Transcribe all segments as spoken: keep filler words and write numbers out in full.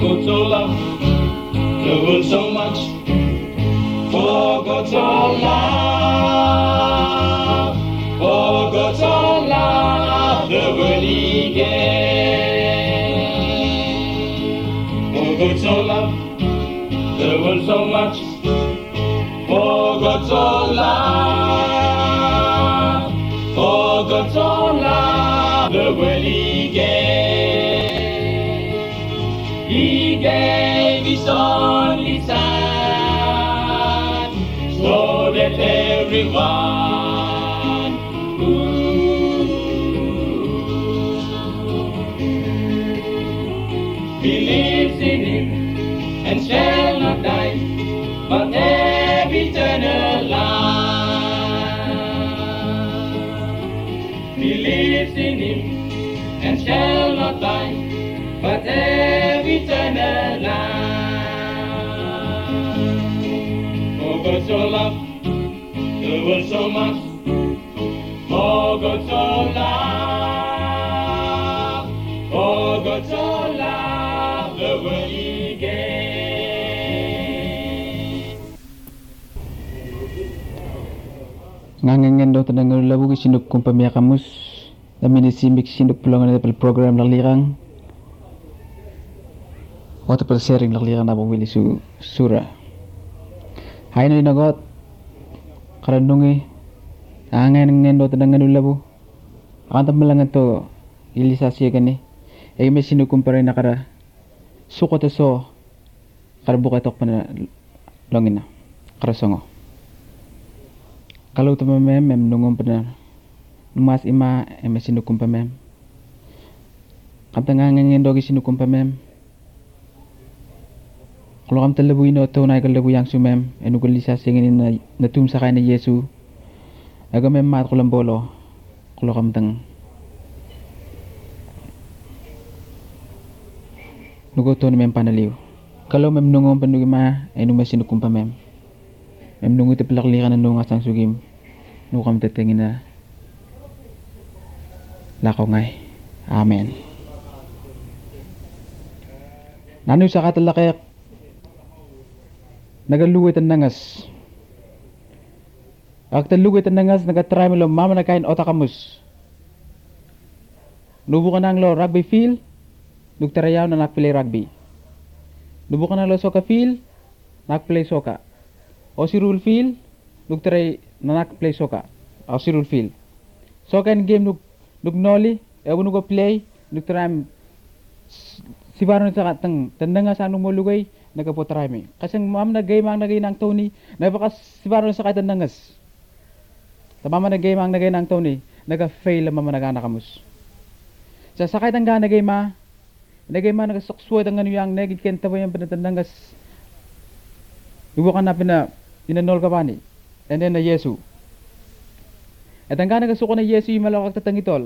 God so loved the world so much. For God so loved, for God so loved the world he gave. For God so loved the world so much. For God so loved, for God so loved the world he gave. He gave his only Son, so that everyone who believes in him and shall not die, but have eternal life. Believes in him and shall not die, but have eternal life. For God so loved the world so much. For God so loved, for God so loved the world he gave. Ngangangan daw tanang labu sinuk kumpamia kamus namin simik sinuk pulangan dari program lalirang waktu per sharing lalirang na pumili su sura hai na dinagot karanungi ngangangan daw tanang labu akan tamalangan to ilisasi kan ni ay may sinuk kumpare na kara suko to so kara buka tok pana longin na kara songo. Kalau tu memang mem nungom pernah numas ima em sinukum pemem. Kam tengah ngengin dogi sinukum pemem. Kalau kam terlebu ino tau naik lebu yang sumem enugul lisa singin na natum sakay na Yesu. Aga mem mat kulam bolo. Kalau kam teng nugo to mem panaliw. Kalau mem nungom penugima enu sinukum pemem. Mem nungu te pelaklikan ng nungas ang sugim nukam tetengin na lakaw ngay. Amen. Nanu sa katalakayak nagaluwit ang nangas ak taluwit ang nangas nagatry mo lo mama na kain otakamus nubo ka nang lo rugby field nugtarayaw na nakplay rugby nubo ka nang lo soka field nakplay soka o si rule field nugtray nanak play soka o si rule field soka in game nug nug noli e uno go play nugtram si baron sa katang tandanga sa anong mulugay nagapotray mi kasi mam na game ang nagay nang Tony nabakas si baron sa katandangas tamama na game ang nagay nang Tony naga fail ang mama nagana kamus sa sakay tang gana game ma nagay ma nagasuksuwad ang ano yang negit kenta ba yung panatandangas nubukan na pina inanol ka pa ni and then na Yesu at ang ka nagasuko na Yesu yung malawag tatangitol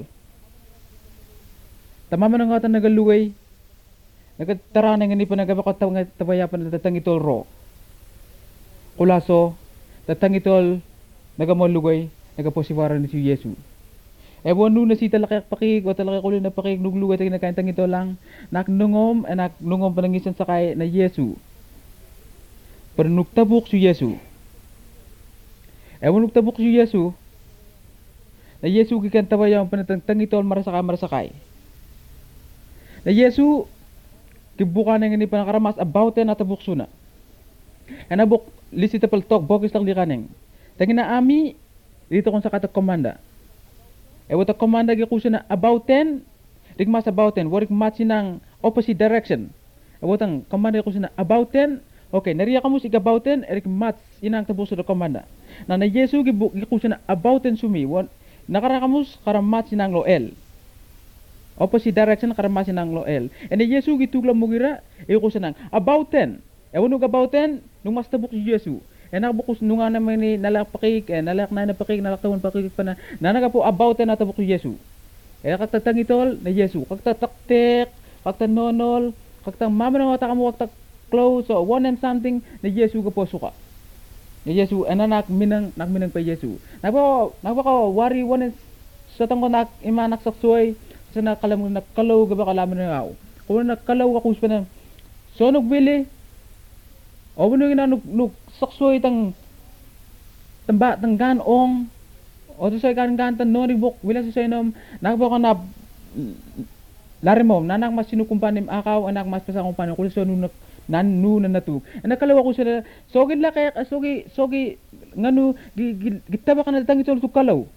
tamama na nga ta nagaluway nagtatara na nga ni pa nagabakot tabaya pa na tatangitol ro kulaso tatangitol nagamolugay nagaposiwaran ni si Yesu ewan nung na si talakyak pakig o talakyak ulo na pakig nugluway tayo nagkaintang ito lang naknungom anak nungom panangisan sakay na Yesu pero nugtabok si Yesu. Ewan nugtabok si Yesu. Na Yesu kikanta ba yung panatangtang ito marasakay marasakay. Na Yesu kibuka na nga ni panakaramas about yan natabok suna. And abok lisitapal talk bokis lang di kaneng. Tangin na ami dito kung sa katak komanda. Ewan ta komanda gikusa na about ten rigmas about ten warik match ng opposite direction. Ewan tang komanda gikusa na about ten. Okay, nariya ka mo si gabauten, erik mats, inang tabok sa komanda. Na na Yesu gikusa na abauten sumi, nakara ka mo kara mats inang loel. Opposite direction kara mats inang loel. And na Yesu gituglam mo gira, ikusa nang abauten. Ewan nung abauten, nung mas tabok si Yesu. E nakabukos nung nga naman ni nalakpakik, eh, nalak na napakik, nalaktawan pakik pa na, nanaga po abauten na tabok si Yesu. E kaktatang itol na Yesu, kaktataktek, kaktanonol, kaktang mama na wata ka mo kaktak close so one and something na Yesu ka po suka na Yesu anak minang nak minang pa Yesu nagpa nagpa wari one and sa tangko nak imanak saksuay sa nakalamu nakalaw gaba kalaman na ako kung nakalaw ako sa na So nugbili. O wano nga nuk nuk saksoy tang tamba tang ganong. O to soy kan kan tan no ribok wala sa soy nom nakbo ka na larimom nanak mas sinukumpanim akaw anak mas pasakumpanim kulo so nun nan nu na natu nakalawa ko sila sogin la kaya sogi sogi nganu gitaba ka na tang ito tukalaw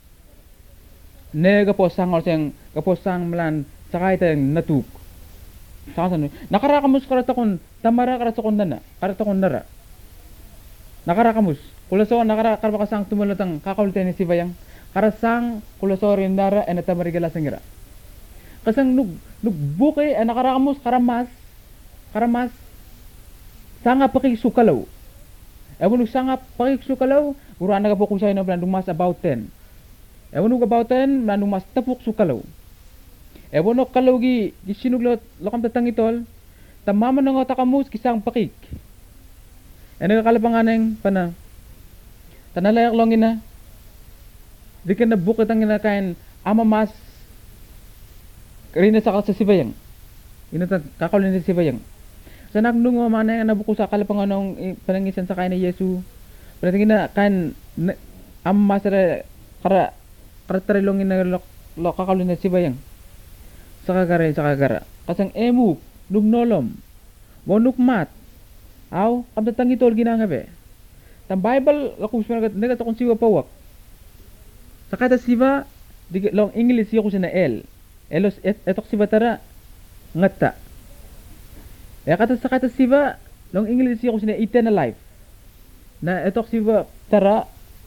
ne gapo sangol seng gapo sang melan sakay tang natuk saka sanu nakarakamus karatakon tamara karatakon nana karatakon nara nakarakamus kulaso nakara karbakasang tumulatang kakaulitan ni sibayang karasang kulaso rin nara en atamarigala sengira kasang nug nug buke en nakarakamus karamas karamas sanga pakisukalaw ewan nug sanga pakisukalaw uraan naga po kusay na blandung mas about ten ewan nug about ten blandung mas tapuk sukalaw ewan nug kalaw gi gisinuglot lokam tatang itol tamaman nga takamus kisang pakik en nagakalapanganeng pana tanalayak long ina di ka nabukit ang ina kain ama mas karina sa sibayang ina kakaulitan ni sibayang sa nagnungo mana nga nabuko sa kalapanganong panangisan sa kain ni Yesu panatingin na kain ama mas kara karatarilong ina lo kakaulitan ni sibayang sa kagara sa kagara kasang emu nugnolom wanukmat aw kamtatang itol ginangabe tam Bible ako sumagat negat akong siwa pawak sa kata siwa di long English ko sina L elos et, etok siwa tara ngata e kata sa kata siwa long English ko sina eternal life na etok siwa tara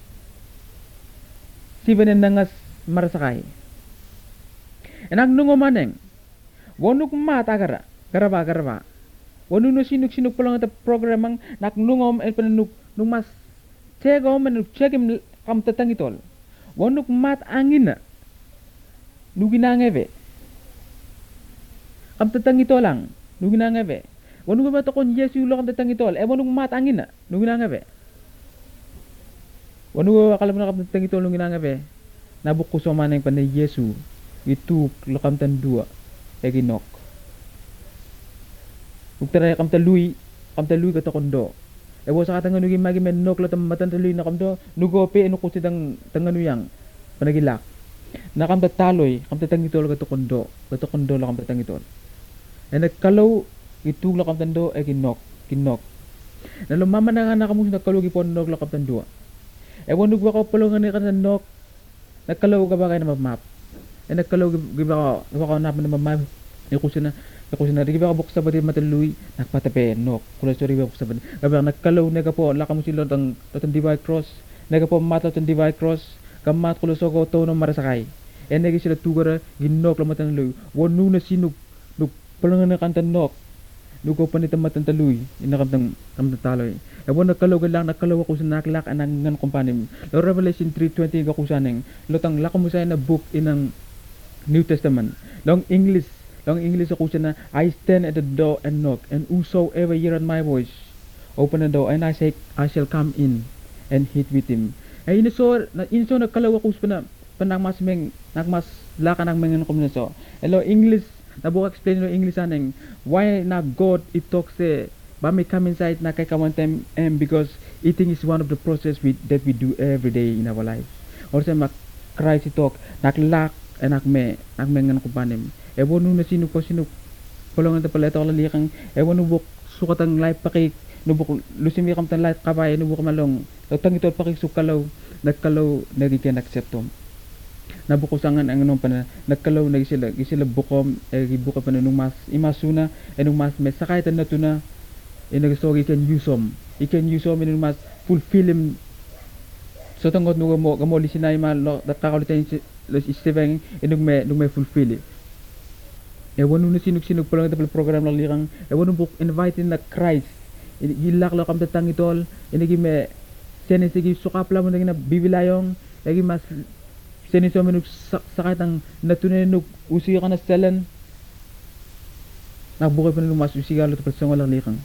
siwa nen nangas marasakay enang nungo maneng wonuk mat agara garaba garaba wonu no sinuk sinuk pulang ta programang nak nungom el penuk nung mas cego menuk cegim kam tetang itol wonuk mat angin na nuginangeve kam tetang itolang nuginangeve wonu ba to kon Yesu lo kam tetang itol e wonuk mat angin na nuginangeve wonu kalam na kam tetang itol nuginangeve nabuk ko so maneng pan Yesu itu lo kam tan dua e ginok uktara kam talui kam talui ka to kondo ewo sa katang nugi magi menok la tam matan tuloy na kamdo nugope eno ko sidang tanganuyang panagilak na kam taloy kam tatang itol ka to kondo ka to kondo la kam tatang itol e nagkalaw itug la kam tando e kinok kinok na lumama na nga nakamus nagkalaw gipon nok la kam tando ewo nugwa ko pulungan ni kanok nagkalaw ka ba kay na map e nagkalaw giba ko ko na map ni kusina ako sina riba ka buksa bati mataluy nakpatape nok kula sorry ba buksa bati kabang nakalaw nega po laka mo silon tang tang divide cross nega po matla tang divide cross kamat kula sogo to no marasakay en negi sila tugara ginok la mataluy wonu na sinuk nuk palangan na kantan nok nugo pa ni tamatan taluy inakam tang kam taloy e won nakalaw lang nakalaw ako sa naklak anang ngan kumpanim lo Revelation three twenty ga kusaneng lotang laka mo say na book inang New Testament long English long English ako siya na I stand at the door and knock and whosoever hear my voice open the door and I say I shall come in and eat with him ay iniso na iniso nagkalaw ako sa na panang mas meng nagmas laka nang mengen komunso hello English nabuka explain no English aneng why na God it talks eh ba may come inside na kay kawantem and because eating is one of the process we that we do every day in our life or sa mak Christ talk naklak enak me nak mengen kumpanim ewan nung nasino ko sino pulungan ta pala ito kalikang ewan nubuk sukatang life pakik nubuk lusimi kam tan life kabay nubuk malong tang ito pakik sukalaw nagkalaw nagikin acceptom nabukusangan ang anong pana nagkalaw nagisila gisila bukom e gibuka pa nung mas imasuna e nung mas may sakay tan natuna e nagasogi can usom ikan usom nung mas fulfill him so tangot nugo mo gamo lisinay ma lo dakakalitan los istebeng e nung may nung may fulfill ewan nung sinug-sinug pa lang ito program lang likang ewan nung invite na Christ gilak lo kam tatang itol inigi me senisigi sukapla mo naging na bibilayong lagi mas seniso menug sakit ang natunin nung usiyo ka na selan nagbukay pa nung mas usigalo ito pasongo lang likang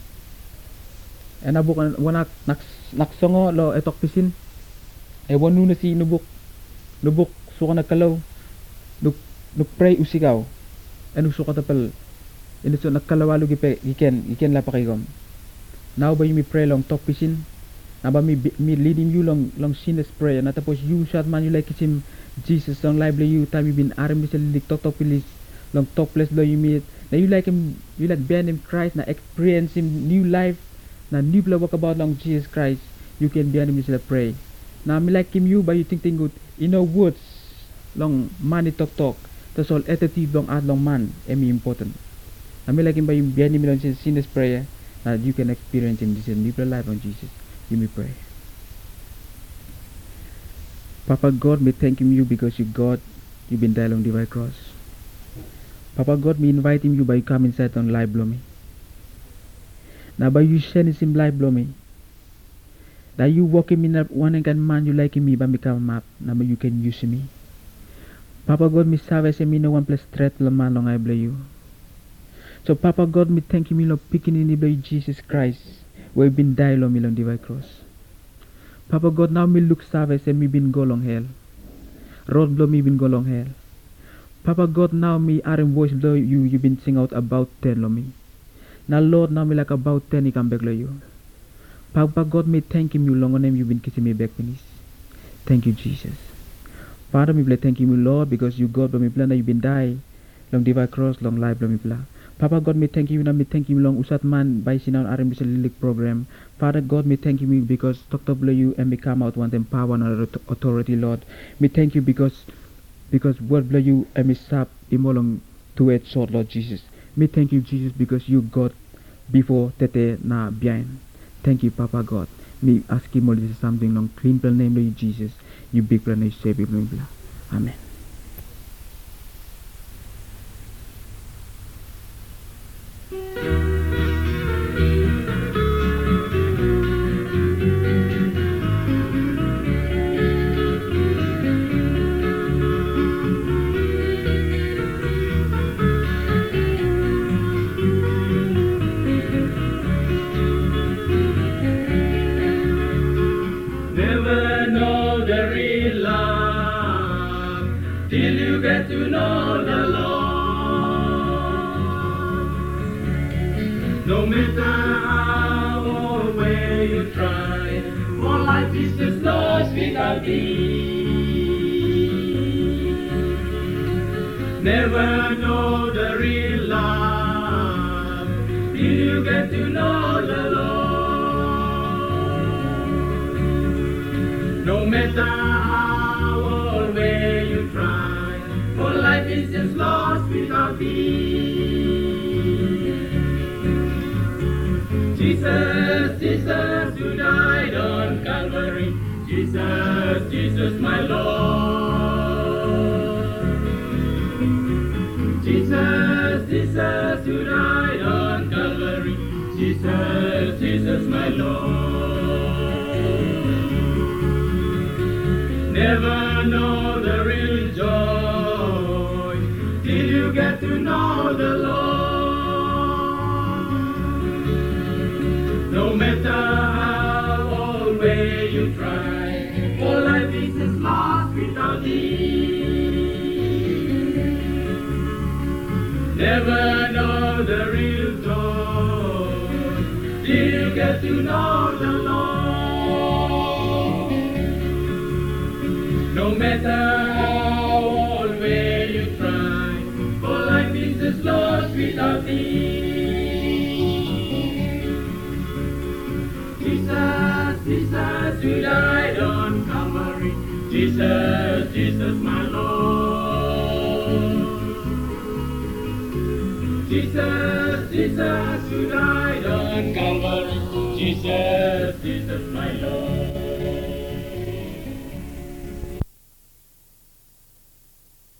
e nabukan wanak naksongo lo etok pisin ewan nung na si nubuk nubuk suka nagkalaw nuk nuk pray usigaw anu suka tapal Ino so nakkalawalo gipe giken giken la pakigom. Now ba you mi pray long talk pisin. Na ba mi mi leading you long long sinner's prayer. Na tapos you shot man you like kisim Jesus long live you time you been aram bisal lik talk talk pilis long talk place lo you meet. Na you like him you like bear him Christ na experience him new life na new bla walk about long Jesus Christ. You can bear him bisal pray. Na mi like him you ba you think think good in no words long money talk talk. Tas all attitude long at long man emi important. Na mi like him ba you bear him long sinner's prayer. That you can experience in this new life on Jesus. You may pray. Papa God, me thanking you because you God, you've been died on the white cross. Papa God, me inviting you by you come inside on life blow me. Now by you sending him life blow me. That you walking me that one and can man you liking me, but me come map. Now you can use me. Papa God, me service me no one place threat la man long I blow you. So Papa God, me thank you me Lord picking in the blood Jesus Christ. We've been died on me on the white cross. Papa God, now me look service and me been go long hell. Road blow me been go long hell. Papa God, now me iron voice blow you you been sing out about ten lo me. Now Lord, now me like about ten he come back lo you. Papa God, me thank him you long on him you been kissing me back finish. Thank you Jesus. Father, me play thank you me Lord because you God but me plan that you been die long the white cross long life blow me play. Papa God, me thank you, na me thank you long usat man by sinaw R M B lilik program. Father God, me thank you me because Doctor Blow you and me come out want empower and authority, Lord. Me thank you because because word blow you and me stop imolong two edged sword, Lord Jesus. Me thank you Jesus because you God before tete na behind. Thank you, Papa God. Me ask him all this something long clean plan name Lord Jesus. You big plan you save him. Amen. Till you get to know the Lord. No matter how or where you try, for life is just lost without thee. Never know the real love till you get to know the Lord. No matter how or where you try, for life is just lost without thee. Jesus, Jesus, who died on Calvary, Jesus, Jesus, my Lord. Jesus, Jesus, who died on Calvary, Jesus, Jesus, my Lord. Never know the real joy till you get to know the Lord. No matter how or where you try, for life is just lost without thee. Never know the real joy till you get to know the Lord. No matter how or where you try, for life is just lost without thee. Jesus, Jesus, who died on Calvary, Jesus, Jesus, my Lord. Jesus, Jesus, who died on Calvary, Jesus, Jesus, my Lord.